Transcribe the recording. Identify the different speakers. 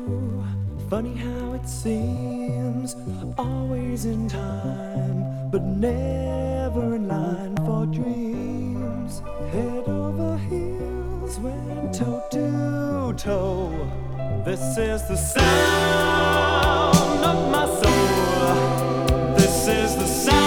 Speaker 1: Funny how it seems, always in time, but never in line for dreams. Head over heels, went toe to toe. This is the sound of my soul. This is the sound